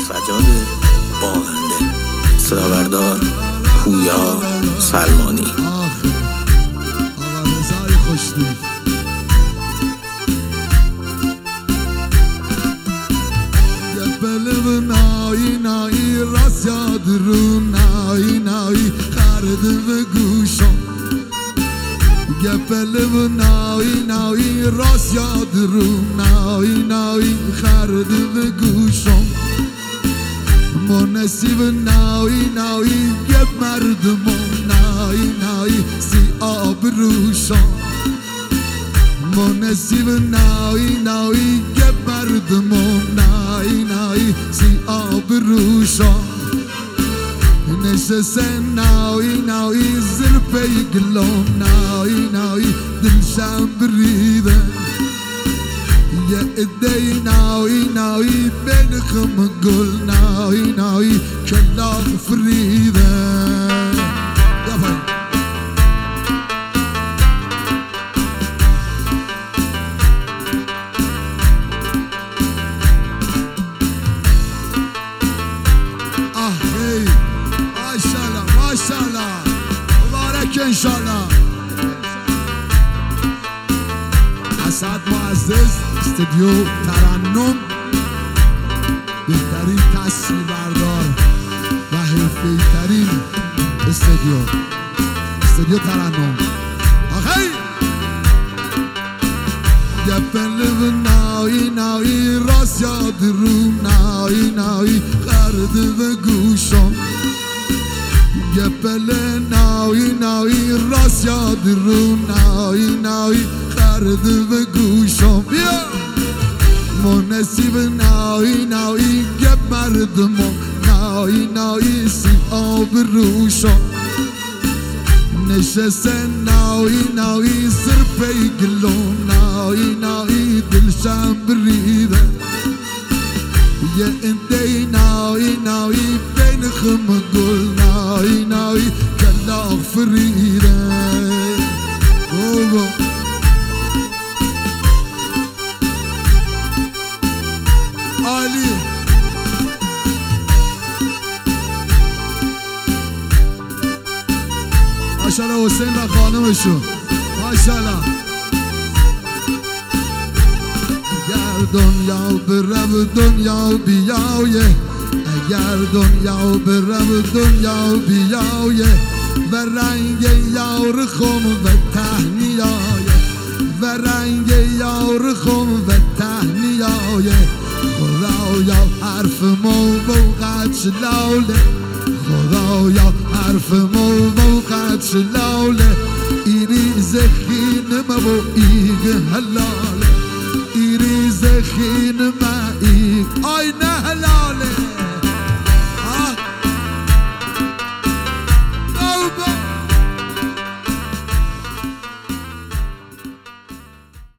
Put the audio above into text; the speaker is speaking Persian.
سجاد باهنده، صدابردار پویا سلمانی. نایی نایی راست یاد رو نایی نایی خرده به گوشم گپله و نایی نایی راست یاد رو نایی نایی خرده به گوشم منصیب نایی نایی گپ مردم نایی نایی سی آب روشم منصیب نایی نایی گپ مردم نایی نایی سی آب روشم نشستن نایی نایی زیر پی گلم نایی نایی دلشم بریدن یه عده نایی نایی بین خم گل نایی نایی کلاغ فریدن ماشاءالله مبارک انشالله. اسد معزز استودیو ترنم، بهترین تصویر بردار و حرفه‌ای ترین استودیو ترنم. آخی گپله و نایی نایی راست یاد رو نایی نایی خرده به گوشم گپله نایی نایی راست یاد رو نایی نایی خرده به گوشم بیا منصیب نایی نایی گپ مردم نایی نایی سی آب روشم نشستن نایی نایی سر پی گلم نایی نایی دلشم بریده یه انده نایی نایی بین خم گل نایی نایی کلاغ فریده عالی ماشاءالله حسین و خانمشون ماشاءالله. اگر دنیا برم دنیا بیایه اگر دنیا برم دنیا بیایه و رنگ یار خم و تهنیایه و رنگ یار خم و تهنیایه خدایا حرف موقعش لاله خدایا حرف موقعش لاله ایری زخین ما و ایگ حلاله ایری زخین ما ایگ آی نه حلاله